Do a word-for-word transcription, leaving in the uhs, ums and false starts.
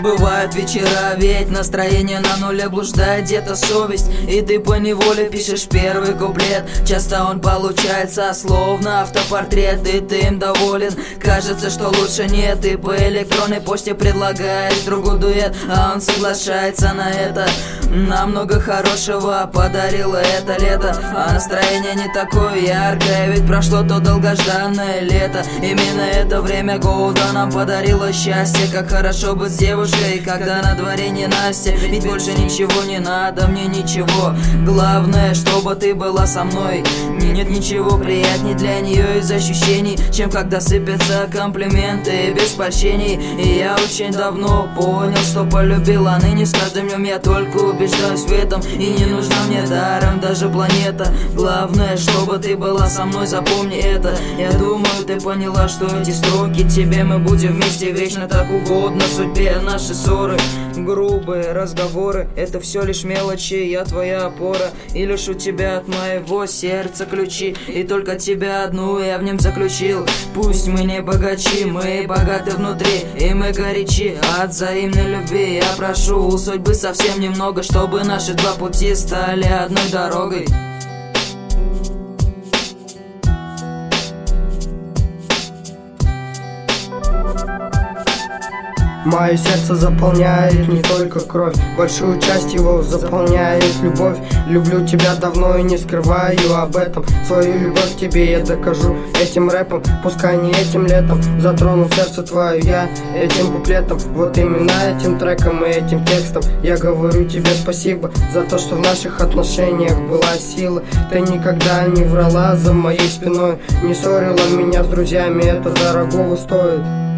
Бывают вечера, ведь настроение на нуле, блуждает где-то совесть, и ты поневоле пишешь первый куплет. Часто он получается словно автопортрет, и ты им доволен. Кажется, что лучше нет, и по электронной почте предлагаешь другу дуэт, а он соглашается на это. Нам много хорошего подарило это лето, а настроение не такое яркое, ведь прошло то долгожданное лето. Именно это время года нам подарило счастье. Как хорошо быть с девушкой, когда на дворе не Настя. Ведь больше ничего не надо, мне ничего. Главное, чтобы ты была со мной. Нет ничего приятней для нее из ощущений, чем когда сыпятся комплименты без польщений. И я очень давно понял, что полюбила, ныне с каждым днем я только убеждаюсь в этом. И не нужна мне даром даже планета. Главное, чтобы ты была со мной, запомни это. Я думаю, ты поняла, что эти строки тебе мы будем вместе вечно, так угодно судьбе. Наши ссоры, грубые разговоры, это все лишь мелочи, я твоя опора. И лишь у тебя от моего сердца ключи, и только тебя одну я в нем заключил. Пусть мы не богачи, мы богаты внутри, и мы горячи от взаимной любви. Я прошу у судьбы совсем немного, чтобы наши два пути стали одной дорогой. Мое сердце заполняет не только кровь, большую часть его заполняет любовь. Люблю тебя давно и не скрываю об этом. Свою любовь к тебе я докажу этим рэпом. Пускай не этим летом затрону сердце твое я этим куплетом. Вот именно этим треком и этим текстом я говорю тебе спасибо за то, что в наших отношениях была сила. Ты никогда не врала за моей спиной, не ссорила меня с друзьями, это дорогого стоит.